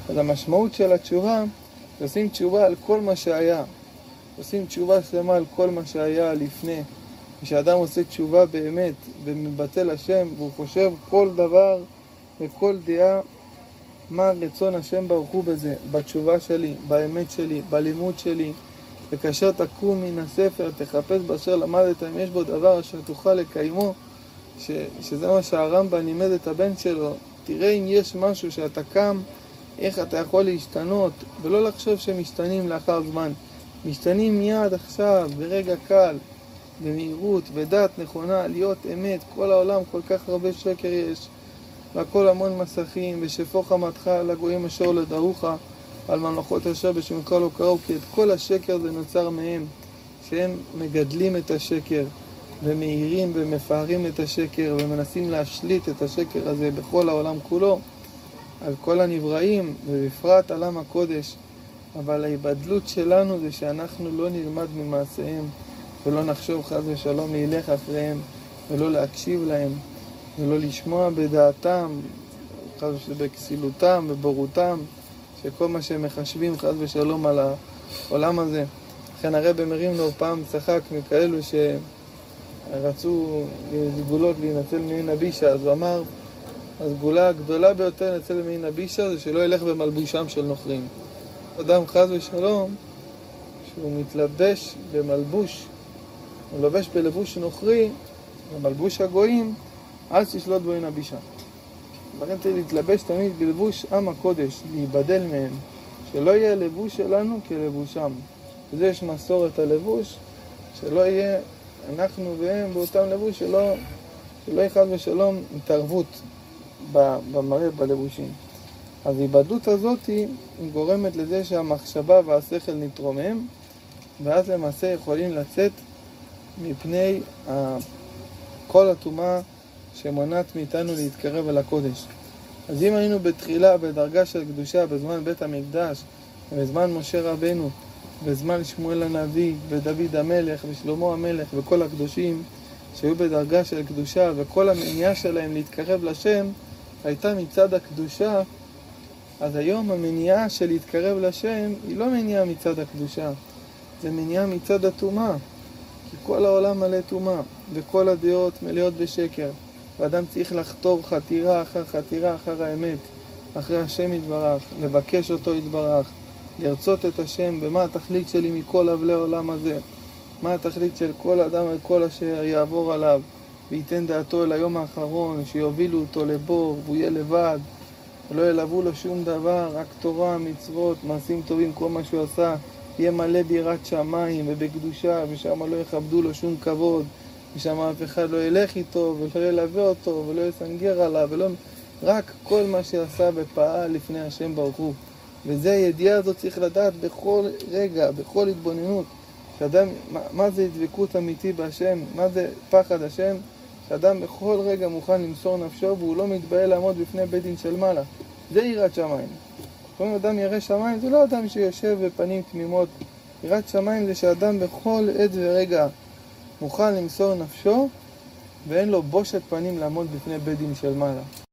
אז המשמעות של התשובה, עושים תשובה על כל מה שהיה. עושים תשובה שלמה על כל מה שהיה לפני. כשאדם עושה תשובה באמת ומבטל השם, והוא חושב כל דבר וכל דעה, מה רצון השם ברוך הוא בזה, בתשובה שלי, באמת שלי, בלימוד שלי, וכאשר תקום מן הספר, תחפש באשר למדת, אם יש בו דבר אשר תוכל לקיימו, שזה מה שהרמב"ם לימד את הבן שלו. תראה אם יש משהו שאתה קם, איך אתה יכול להשתנות, ולא לחשוב שמשתנים לאחר זמן. משתנים מיד עכשיו, ברגע קל, במהירות, בדעת נכונה, להיות אמת. כל העולם כל כך הרבה שקר יש, והכל המון מסכים, ושפוך חמתך לגויים אשר לדרוך, על ממלכות אשר בשמך לא קראו, כי את כל השקר זה נוצר מהם, שהם מגדלים את השקר, ומאירים ומפארים את השקר, ומנסים להשליט את השקר הזה בכל העולם כולו, על כל הנבראים, ובפרט על עם הקודש. אבל ההיבדלות שלנו זה שאנחנו לא נלמד ממעשיהם, ולא נחשוב חס ושלום להילך אחריהם, ולא להקשיב להם, ולא לשמוע בדעתם, בכסילותם ובורותם, שכל מה שהם מחשבים חס ושלום על העולם הזה. לכן הרב מרימנור פעם צחק מכאלו שרצו סגולות להינצל מן הבישה, אז הוא אמר, הסגולה הגדולה ביותר להינצל מן הבישה זה שלא ילך במלבושם של נוכרים. אדם חס ושלום שהוא מתלבש במלבוש, הוא לובש בלבוש נוכרי, במלבוש הגויים, אז תשלוט בו מן הבישה. לכן צריך להתלבש תמיד בלבוש עם הקודש, להיבדל מהם, שלא יהיה לבוש שלנו כלבושם. וזה יש מסורת הלבוש, שלא יהיה אנחנו והם באותם לבוש, שלא יהיה חס ושלום התערבות במראה, בלבושים. אז ההיבדלות הזאת היא גורמת לזה שהמחשבה והשכל נתרומם, ואז למעשה יכולים לצאת מפני כל הטומאה שמונעת מאיתנו להתקרב אל הקודש. אז אם היינו בתחילה בדרגה של קדושה בזמן בית המקדש, ובזמן משה רבנו, בזמן שמואל הנביא, ודוד המלך, ושלמה המלך, וכל הקדושים שהיו בדרגה של קדושה, וכל המניעה שלהם להתקרב לשם הייתה מצד הקדושה, אז היום המניעה של להתקרב לשם היא לא מניעה מצד הקדושה, זה מניעה מצד הטומאה. כי כל העולם מלא טומאה, וכל הדעות מלאות בשקר. ואדם צריך לחתור חתירה אחר חתירה אחר האמת, אחרי השם יתברך, לבקש אותו יתברך, לרצות את השם, ומה התכלית שלי מכל אבלי העולם הזה, מה התכלית של כל אדם וכל אשר יעבור עליו, וייתן דעתו אל היום האחרון, שיובילו אותו לבור, והוא יהיה לבד, ולא ילוו לו שום דבר, רק תורה, מצוות, מעשים טובים, כל מה שהוא עשה, יהיה מלא ביראת שמיים ובקדושה, ושם לא יכבדו לו שום כבוד, ושם אף אחד לא ילך איתו, ולא ילווה אותו, ולא יסנגר עליו, רק כל מה שעשה ופעל לפני השם ברוך הוא. וזה הידיעה הזאת צריך לדעת בכל רגע, בכל התבוננות, שאדם, מה זה דבקות אמיתי בהשם, מה זה פחד השם, שאדם בכל רגע מוכן למסור נפשו, והוא לא מתבייש לעמוד בפני בית דין של מעלה. זה יראת שמיים. כל אדם ירא שמיים זה לא אדם שיושב בפנים תמימות. יראת שמיים זה שאדם בכל עת ורגע מוכן למסור נפשו, ואין לו בושת פנים לעמוד בפני בית דין של מעלה.